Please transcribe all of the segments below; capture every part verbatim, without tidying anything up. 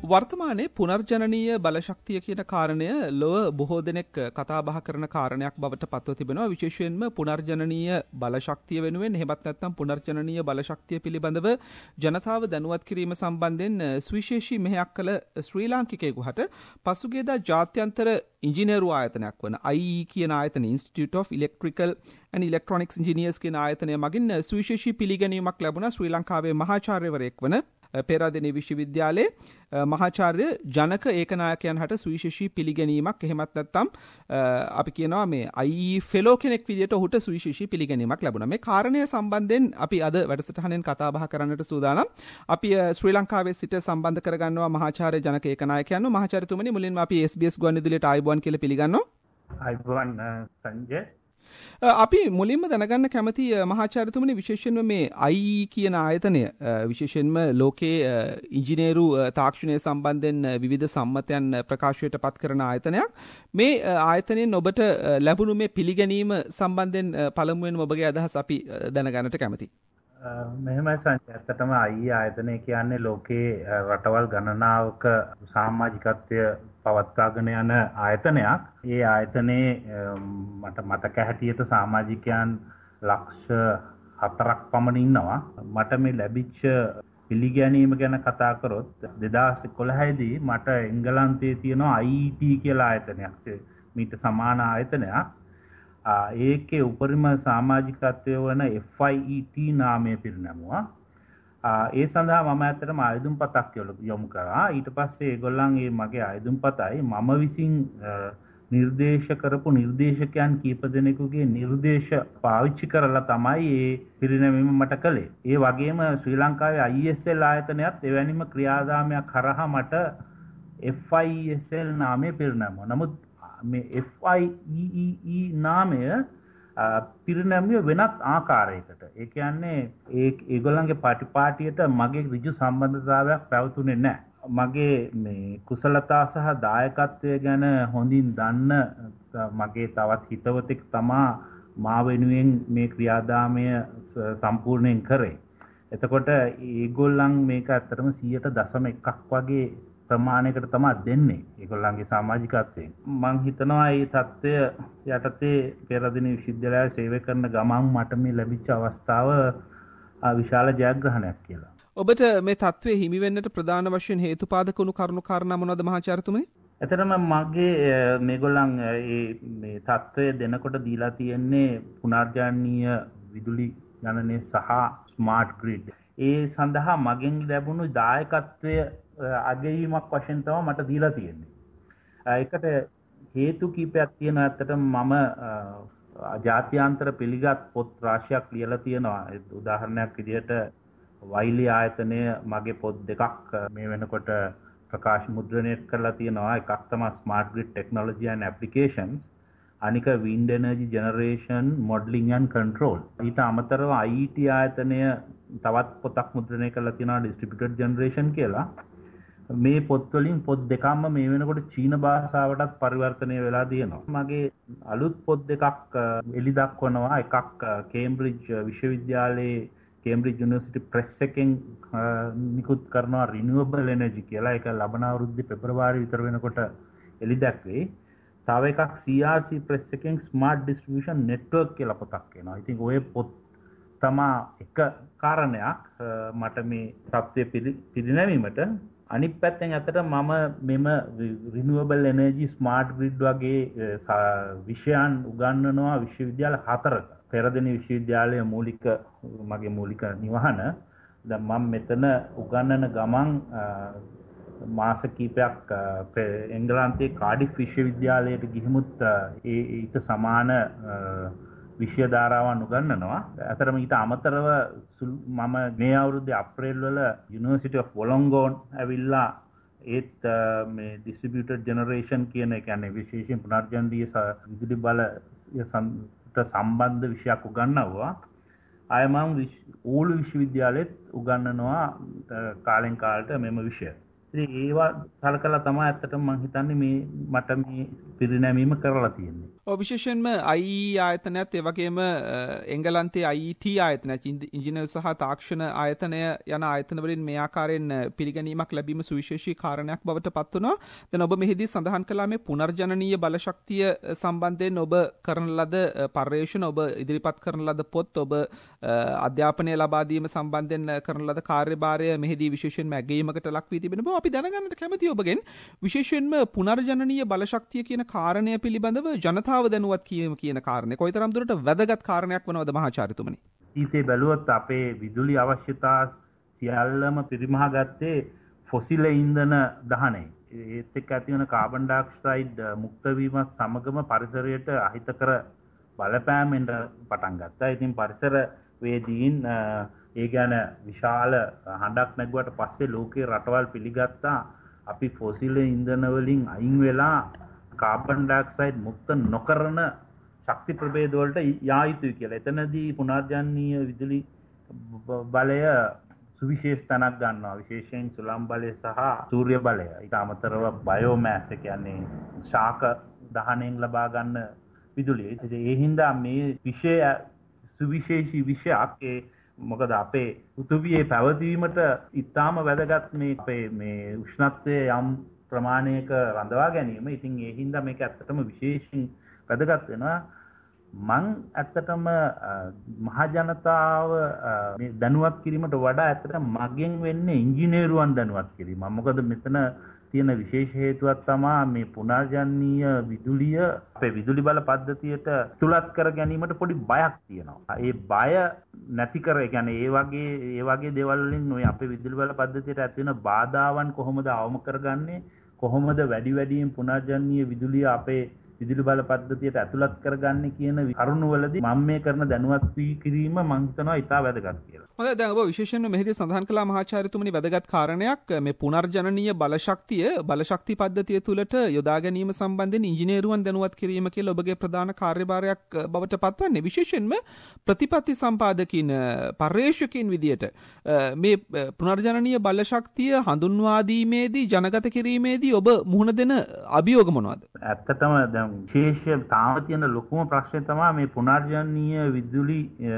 වර්තමානයේ පුනර්ජනනීය බලශක්තිය කියන කාරණය ලොව බොහෝ දෙනෙක් කතා බහ කරන කාරණයක් බවට පත්ව තිබෙනවා. විශේෂයෙන්ම පුනර්ජනනීය බලශක්තිය වෙනුවෙන් එහෙමත් නැත්නම් පුනර්ජනනීය බලශක්තිය පිළිබඳව ජනතාව දැනුවත් කිරීම සම්බන්ධයෙන් සුවිශේෂී මෙහෙයක් කළ ශ්‍රී ලාංකිකයෙකු හට පසුගියදා ජාත්‍යන්තර ඉංජිනේරු ආයතනයක් වන I E E කියන ආයතන Institute of Electrical and Electronics Engineers කියන ආයතනය මගින් සුවිශේෂී පිළිගැනීමක් ලැබුණා. ශ්‍රී ලංකාවේ මහාචාර්යවරයෙක් වන පේරාදෙණිය විශ්වවිද්‍යාලයේ මහාචාර්ය ජනක ඒකනායකයන් හට සුවිශේෂී පිළිගැනීමක් එහෙමත් නැත්නම් අපි කියනවා මේ I E E ෆෙලෝ කෙනෙක් විදිහට ඔහුට සුවිශේෂී පිළිගැනීමක් ලැබුණා. මේ කාරණය සම්බන්ධයෙන් අපි අද වැඩසටහනෙන් කතා බහ කරන්නට සූදානම්. අපි ශ්‍රී ලංකාවේ සිට සම්බන්ධ කරගන්නවා මහාචාර්ය ජනක ඒකනායකයන්ව. මහාචාර්යතුමනි මුලින්ම අපි S B S ගුවන්විදුලියට ආයුබෝවන් කියලා පිළිගන්නවා. ආයුබෝවන් සංජය. අපි මුලින්ම දැනගන්න කැමති මහාචාර්යතුමනි විශේෂයෙන්ම මේ I E E කියන ආයතනය විශේෂයෙන්ම ලෝකයේ ඉංජිනේරු තාක්ෂණය සම්බන්ධයෙන් විවිධ සම්මතයන් ප්‍රකාශයට පත් කරන ආයතනයක්. මේ ආයතනයෙන් ඔබට ලැබුණු මේ පිළිගැනීම සම්බන්ධයෙන් පළමුවෙන් ඔබගේ අදහස් අපි දැනගන්නට කැමතියි. මෙහෙමයි සංජය. ඇත්තටම I E E ආයතනය කියන්නේ ලෝකයේ රටවල් ගණනාවක සමාජිකත්වය පවත්වාගෙන යන ආයතනයක්. ඒ ආයතනයේ මට මතක හැටියට සමාජිකයන් ලක්ෂ හතරක් පමණ ඉන්නවා. මට මේ ලැබිච්ච පිළිගැනීම ගැන කතා කරොත් දෙදාස් එකොළහ දී මට එංගලන්තයේ තියෙන I E T කියලා ආයතනයක්. මීට සමාන ආයතනයක්. ඒකේ උපරිම සමාජිකත්වය වන F I E T නාමය පිරිනැමුවා. ඒ සඳහා මම ඇත්තටම ආයුධම්පතක් යොමු කරා. ඊට පස්සේ ඒගොල්ලන් මේ මගේ ආයුධම්පතයි මම විසින් නිර්දේශ කරපු නිර්දේශකයන් කීප දෙනෙකුගේ නිර්දේශ පාවිච්චි කරලා තමයි මේ පිරිනැමීම මට කළේ. ඒ වගේම ශ්‍රී ලංකාවේ I E S L ආයතනයත් එවැනිම ක්‍රියාදාමයක් කරා මට F I E S L නාමය පිරිනැමුවා. නමුත් මේ F I E E E නාමය පිරිනැමුවේ වෙනත් ආකාරයකට. ඒ කියන්නේ ඒ ඒගොල්ලන්ගේ පටිපාටියට මගේ ඍජු සම්බන්ධතාවයක් පැවතුනේ නැහැ. මගේ මේ කුසලතා සහ දායකත්වය ගැන හොඳින් දන්න මගේ තවත් හිතවතෙක් තමා මා වෙනුවෙන් මේ ක්‍රියාදාමය සම්පූර්ණයෙන් කරේ. එතකොට ඒගොල්ලන් මේක ඇත්තටම සියයට දශම එකක් වගේ ප්‍රමාණයකට තමයි දෙන්නේ ඒගොල්ලන්ගේ සමාජිකත්වයෙන්. මම හිතනවා මේ தත්ත්වය යටතේ පේරාදෙණිය විශ්වවිද්‍යාලයේ සේවය කරන ගමන් මට මේ ලැබිච්ච අවස්ථාව විශාල ජයග්‍රහණයක් කියලා. ඔබට මේ தත්ත්වයේ හිමි වෙන්නට ප්‍රධාන වශයෙන් හේතුපාදක වුණු කරුණු කාරණා මොනවද මහාචාර්යතුමනි? එතරම් මගේ මේගොල්ලන් මේ தත්ත්වය දෙනකොට දීලා තියෙන්නේ පුනර්ජනනීය විදුලි ගණනය සහ ස්මාර්ට් ග්‍රිඩ්. ඒ සඳහා මගෙන් ලැබුණු දායකත්වය අගයීමක් වශයෙන් තමයි මට දීලා තියෙන්නේ. ඒකට හේතු කීපයක් තියෙනවා. ඇත්තටම මම ජාත්‍යන්තර පිළිගත් පොත් රාශියක් ලියලා තියෙනවා. උදාහරණයක් විදිහට වෛලි ආයතනය මගේ පොත් දෙකක් මේ වෙනකොට ප්‍රකාශ මුද්‍රණය කරලා තියෙනවා. එකක් තමයි Smart Grid Technology and Applications. අනික Wind Energy Generation Modeling and Control. ඊට අමතරව I E T ආයතනය තවත් පොතක් මුද්‍රණය කරලා තියෙනවා Distributed Generation කියලා. මේ පොත් වලින් පොත් දෙකක්ම මේ වෙනකොට චීන භාෂාවටත් පරිවර්තනය වෙලා තියෙනවා. මගේ අලුත් පොත් දෙකක් එලි දක්වනවා. එකක් කේම්බ්‍රිජ් විශ්වවිද්‍යාලයේ කේම්බ්‍රිජ් යුනිවර්සිටි ප්‍රෙස් එකෙන් නිකුත් කරනවා රිනියුවබල් එනර්ජි කියලා. ඒක ලබන අවුරුද්දේ පෙබරවාරි විතර වෙනකොට එලි දැක්වේ. තව එකක් C R C ප්‍රෙස් එකෙන් ස්මාර්ට් ඩිස්ට්‍රිබියුෂන් නෙට්වර්ක් කියලා පොතක් එනවා. ඉතින් ඔය පොත් තමා එක කාරණයක් මට මේ තත්ත්වය පිළිනැවීමට. අනිත් පැත්තෙන් ඇත්තට මම මෙම රිනියුවබල් එනර්ජි ස්මාර්ට් ග්‍රිඩ් වගේ විෂයන් උගන්වනවා විශ්වවිද්‍යාල හතරක. පේරාදෙණිය විශ්වවිද්‍යාලයේ මූලික මගේ මූලික නිවහන. දැන් මම මෙතන උගන්වන ගමන් මාස කිහිපයක් එංගලන්තයේ කාඩිෆ් විශ්වවිද්‍යාලයට ගිහිමුත් ඒ ඊට සමාන විෂය ධාරාවන් උගන්වනවා. අතරම ඊට අමතරව මම මේ අවුරුද්දේ අප්‍රේල් වල University of Wollongong ඇවිල්ලා ඒත් මේ distributed generation කියන එක කියන්නේ විශේෂයෙන් පුනර්ජනනීය විදුලි බල සම්බන්ධ විෂයක් උගන්වනවා. අය මම ඕලු විශ්වවිද්‍යාලෙත් උගන්වනවා කාලෙන් කාලට මෙම විෂය. ඉතින් ඒවා සලකලා තමයි ඇත්තටම මම හිතන්නේ මේ මට මේ පිරිනැමීම කරලා තියෙන්නේ. ඔව් විශේෂයෙන්ම I E E ආයතනයත් ඒ වගේම එංගලන්තයේ I E T ආයතනයත් ඉංජිනේරු සහ තාක්ෂණ ආයතනය යන ආයතන වලින් මේ ආකාරයෙන් පිළිගැනීමක් ලැබීම සුවිශේෂී කාරණයක් බවට පත් වුණා. දැන් ඔබ මෙහිදී සඳහන් කළා මේ පුනර්ජනනීය බලශක්තිය සම්බන්ධයෙන් ඔබ කරන ලද පර්යේෂණ, ඔබ ඉදිරිපත් කරන ලද පොත්, ඔබ අධ්‍යාපනය ලබා දීම සම්බන්ධයෙන් කරන ලද කාර්යභාරය මෙහිදී විශේෂයෙන්ම ඇගීමකට ලක් වී තිබෙන බව අපි දැනගන්නට කැමතියි ඔබගෙන්. විශේෂයෙන්ම පුනර්ජනනීය බලශක්තිය කියන කාරණය පිළිබඳව ජනතාව දැනුවත් කිරීම කියන කාරණය කොයිතරම් දුරට වැදගත් කාරණයක් වනවද මහාචාර්යතුමනි? ඊසේ බැලුවොත් අපේ විදුලි අවශ්‍යතා සියල්ලම පිරිමහා ගත්තේ ෆොසිල ඉන්ධන දහනය. ඒත් එක්ක ඇති වෙන කාබන් ඩයොක්සයිඩ් මුක්ත වීමත් සමගම පරිසරයට අහිතකර බලපෑමෙන් පටන් ගත්තා. ඉතින් පරිසර වේදීන් ඒ ගැන විශාල හඬක් නැගුවට පස්සේ ලෝකේ රටවල් පිළිගත්තා අපි ෆොසිල ඉන්ධන වලින් අයින් වෙලා කාබන් ඩයොක්සයිඩ් මුක්ත නොකරන ශක්ති ප්‍රභේද වලට යා යුතුයි කියලා. එතනදී පුනර්ජනනීය විදුලි බලය සුවිශේෂ තැනක් ගන්නවා. විශේෂයෙන් සුළං බලය සහ සූර්ය බලය. ඊට අමතරව බයෝමෑස් කියන්නේ ශාක දහණයෙන් ලබා ගන්න විදුලිය. ඒ හින්දා මේ විෂය සුවිශේෂී විෂයක්. ඒ මොකද අපේ පෘථිවියේ පැවතීමට ඉතාම වැදගත් මේ අපේ මේ උෂ්ණත්වය යම් ප්‍රමාණයක රඳවා ගැනීම. ඉතින් ඒ හින්දා මේක ඇත්තටම විශේෂයෙන් වැදගත් වෙනවා. මං ඇත්තටම මහ ජනතාව මේ දැනුවත් කිරීමට වඩා ඇත්තටම මගෙන් වෙන්නේ ඉංජිනේරුවන් දැනුවත් කිරීම. මොකද මෙතන තියෙන විශේෂ හේතුවක් තමයි මේ පුනර්ජනනීය විදුලිය අපේ විදුලි බල පද්ධතියට තුලත් කර ගැනීමට පොඩි බයක් තියෙනවා. ඒ බය නැති කර, ඒ කියන්නේ ඒ වගේ ඒ වගේ දේවල් වලින් ඔය අපේ විදුලි බල පද්ධතියට ඇති වෙන බාධාවන් කොහොමද අවම කරගන්නේ? කොහොමද වැඩි වැඩියෙන් පුනර්ජනනීය විදුලිය අපේ විදුලි බල පද්ධතියට ඇතුළත් කරගන්නේ කියන කරුණවලදී මම මේ කරන දැනුවත් කිරීම මම හිතනවා ඉතා වැදගත් කියලා. හොඳයි, දැන් ඔබ විශේෂයෙන්ම මෙහිදී සඳහන් කළා මහාචාර්යතුමනි වැදගත් කාරණයක් මේ පුනර්ජනනීය බලශක්තිය බලශක්ති පද්ධතිය තුළට යොදා ගැනීම සම්බන්ධයෙන් ඉංජිනේරුවන් දැනුවත් කිරීම කියලා ඔබගේ ප්‍රධාන කාර්යභාරයක් බවට පත්වන්නේ. විශේෂයෙන්ම ප්‍රතිපත්ති සම්පාදකින් පර්යේෂකයින් විදියට මේ පුනර්ජනනීය බලශක්තිය හඳුන්වා දීමේදී ජනගත කිරීමේදී ඔබ මුහුණ දෙන අභියෝග මොනවද? ඇත්තටම දැන් විශේෂ තාම තියෙන ලොකුම ප්‍රශ්නේ තමයි මේ පුනර්ජනනීය විදුලි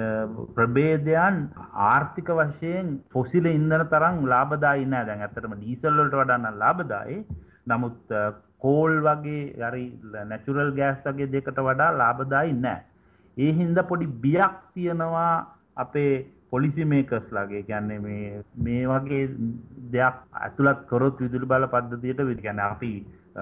ප්‍රභේදයන් ආර්ථික වශයෙන් ෆොසිල ඉන්ධන තරම් ලාභදායී නෑ. දැන් ඇත්තටම ඩීසල් වලට වඩා නම් ලාභදායී. නමුත් කෝල් වගේ හරි නැචරල් ගෑස් වගේ දෙකට වඩා ලාභදායී නෑ. ඒ හින්දා පොඩි බියක් තියෙනවා අපේ පොලිසි මේකර්ස් ලාගේ. කියන්නේ මේ මේ වගේ දෙයක් ඇතුළත් කරොත් විදුලි බල පද්ධතියට කියන්නේ අපි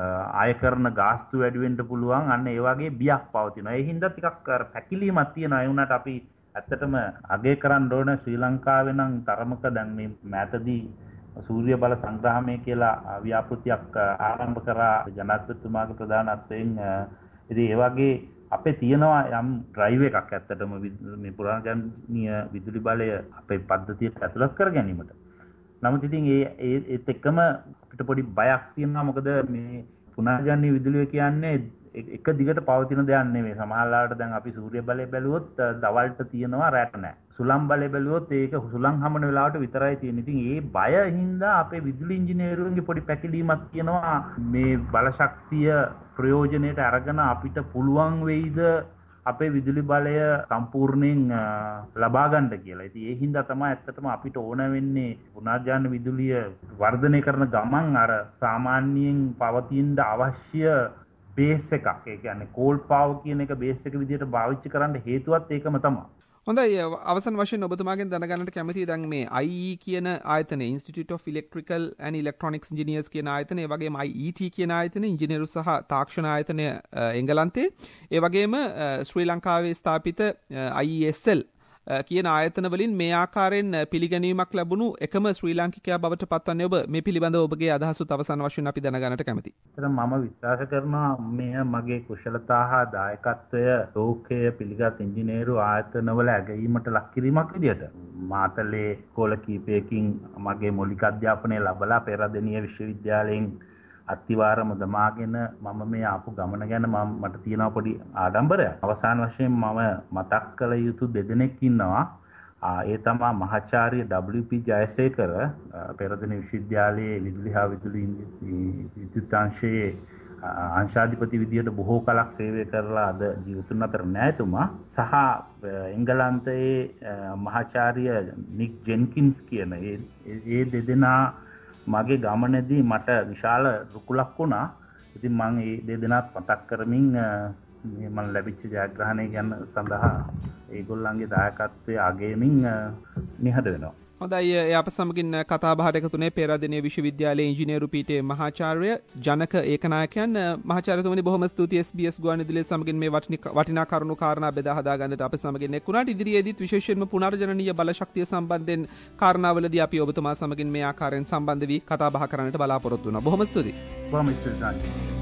ආය කරන ගාස්තු වැඩි වෙන්න පුළුවන්. අන්න ඒ වගේ බියක් පවතිනවා. ඒ හින්දා ටිකක් පැකිලීමක් තියෙනවා. ඒ වුණාට අපි ඇත්තටම අගය කරන්න ඕන ශ්‍රී ලංකාවේ නම් තරමක දැන් මේ මෑතදී සූර්ය බල සංග්‍රහණය කියලා ව්‍යාපෘතියක් ආරම්භ කරා ජනාධිපතිතුමාගේ ප්‍රධානත්වයෙන්. ඉතින් ඒ වගේ අපේ තියෙනවා යම් ඩ්‍රයිව් එකක් ඇත්තටම මේ පුනර්ජනනීය විදුලි බලය අපේ පද්ධතියට ඇතුළත් කර ගැනීමට. නමුත් ඉතින් ඒ ඒත් එක්කම අපිට පොඩි බයක් තියෙනවා. මොකද මේ පුනර්ජනනීය විදුලිය කියන්නේ එක දිගට පවතින දෙයක් නෙමෙයි. සමහරවිට දැන් අපි සූර්ය බලය බැලුවොත් දවල්ට තියෙනවා රැට නැහැ. සුළං බලය බැලුවොත් ඒක සුළං හමන වෙලාවට විතරයි තියෙන්නේ. ඉතින් ඒ බය හින්දා අපේ විදුලි ඉංජිනේරුවන්ගේ පොඩි පැකිලීමක් තියෙනවා. මේ බලශක්තිය ප්‍රයෝජනයට අරගෙන අපිට පුළුවන් වෙයිද අපේ විදුලි බලය සම්පූර්ණයෙන් ලබා ගන්න කියලා. ඉතින් ඒ හින්දා තමයි ඇත්තටම අපිට ඕන වෙන්නේ පුනර්ජනන විදුලිය වර්ධනය කරන ගමන් අර සාමාන්‍යයෙන් පවතින අවශ්‍ය බේස් එකක්. ඒ කියන්නේ කෝල් පාවර් කියන එක බේස් එක විදිහට පාවිච්චි කරන්න හේතුවත් ඒකම තමයි. හොඳයි, අවසන් වශයෙන් ඔබතුමාගෙන් දැනගන්නට කැමතියි දැන් මේ I E E කියන ආයතනය, Institute of Electrical and Electronics Engineers කියන ආයතනය, ඒ වගේම I E T කියන ආයතනය, ඉංජිනේරු සහ තාක්ෂණ ආයතනය එංගලන්තේ, ඒ වගේම ශ්‍රී ලංකාවේ ස්ථාපිත I E S L කියන ආයතන වලින් මේ ආකාරයෙන් පිළිගැනීමක් ලැබුණු එකම ශ්‍රී ලාංකිකයා බවට පත්වන්නේ ඔබ. මේ පිළිබඳව ඔබගේ අදහසුත් අවසන් වශයෙන් අපි දැනගන්නට කැමතියි. මම විශ්වාස කරනවා මේ මගේ කුශලතා හා දායකත්වය ලෝකයේ පිළිගත් ඉංජිනේරු ආයතනවල ඇගීමට ලක් කිරීමක් විදියට මාතලේ කෝල කීපයකින් මගේ මූලික අධ්‍යාපනය ලැබලා පෙරදෙණිය විශ්වවිද්‍යාලයෙන් අත්තිවාරම දමාගෙන මම මේ ආපු ගමන ගැන මම මට තියෙනවා පොඩි ආඩම්බරයක්. අවසාන වශයෙන් මම මතක් කළ යුතු දෙදෙනෙක් ඉන්නවා. ඒ තමයි මහාචාර්ය W P ජයසේකර පෙරදෙණිය විශ්වවිද්‍යාලයේ විදුලි හා විදුලි විද්‍යුතාංශයේ අංශාධිපති විදියට බොහෝ කලක් සේවය කරලා අද ජීවිතුන් අතර නැහැ එතුමා. සහ එංගලන්තයේ මහාචාර්ය නික් ජෙන්කින්ස් කියන ඒ ඒ දෙදෙනා මගේ ගමනේදී මට විශාල රුකුලක් වුණා. ඉතින් මම මේ දෙදෙනාත් මතක් කරමින් මම ලැබිච්ච ජයග්‍රහණය ගැන සඳහා ඒගොල්ලන්ගේ දායකත්වයේ අගයමින් නිහඬ වෙනවා. හොඳයි, ඒ අප සමගින් කතා බහට එකතුනේ පේරාදෙණිය විශ්වවිද්‍යාලයේ ඉංජිනේරු පීඨයේ මහාචාර්ය ජනක ඒකනායකයන්. මහාචාර්යතුමනි බොහොම ස්තුතියි එස් බී එස් ගුවන්විදුලිය සමගින් මේ වටිනා කරුණු කාරණා බෙදා හදා ගන්නට අප සමගින් එක්ුණාට. ඉදිරියේදීත් විශේෂයෙන්ම පුනර්ජනනීය බලශක්තිය සම්බන්ධයෙන් කාරණාවලදී අපි ඔබතුමා සමගින් මේ ආකාරයෙන් සම්බන්ධ වී කතා බහ කරන්නට බලාපොරොත්තු වෙනවා. බොහොම ස්තුතියි. බොහොම ස්තුතියි.